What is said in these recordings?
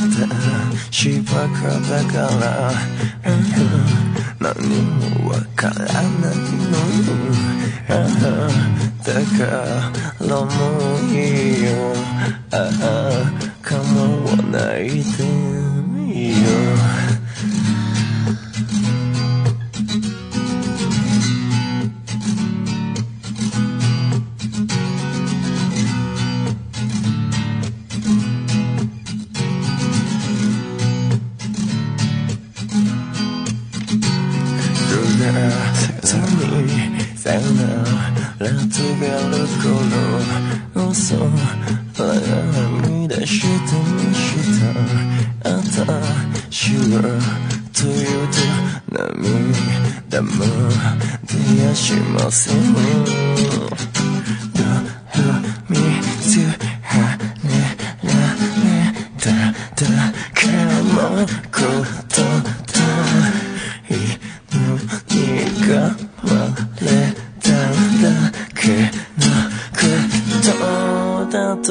私バカだから、何もわからないの、だからもういいよ、構わないでいいよ。さよなら告げる頃、嘘は見出してました。私はというと涙も出やしません。どう見つはねられただけのことだ。苦まれただけのことだと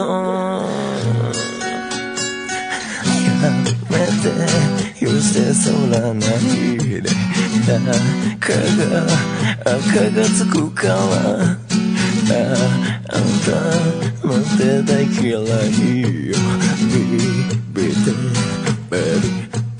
やめて許せそうなないで、赤がつくからあんたの手大嫌いよ。ビビでベリで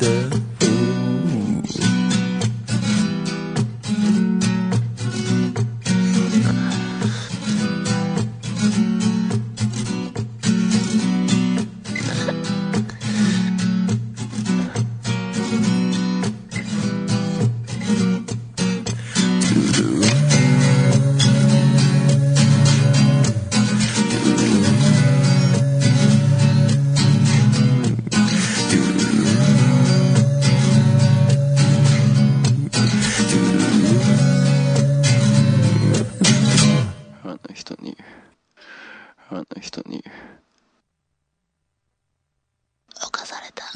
あの人に侵された。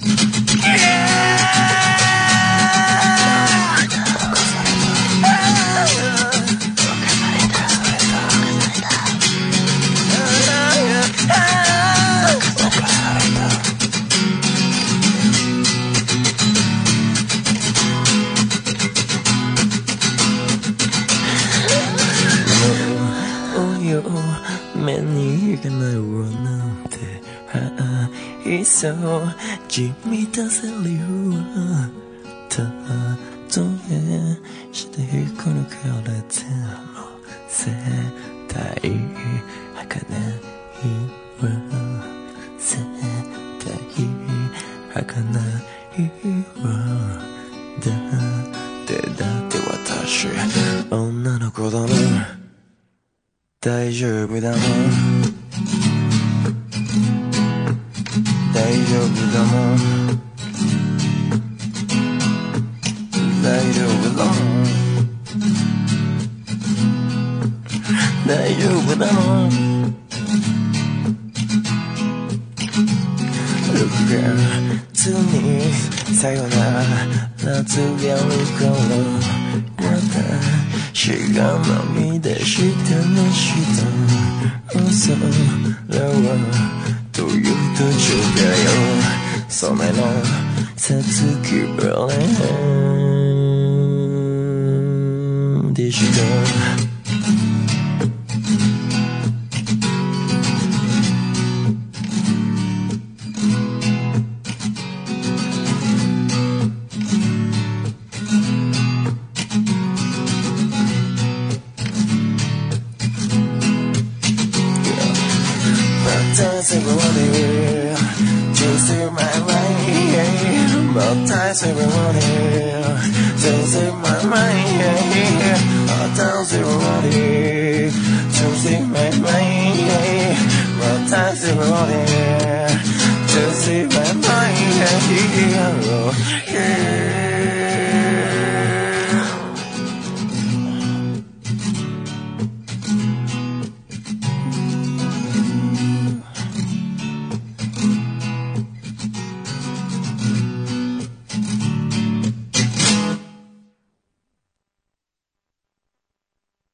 目にがないわなんていっそ地味だセリフはたとえしてこ抜かれても絶対儚いわ、絶対儚いわ。だって私女の子だもん、大丈夫だもん、大丈夫だもん、大丈夫だもん、大丈夫だもん。6月にさよなら告げる頃、私が涙してました。それはどういう途中だよ、染めのさつきベレーでした。Baptize everybody, just in my mind. Baptize everybody, just in my mind. Baptize everybody, just in my mind. Baptize everybody, just in my mind.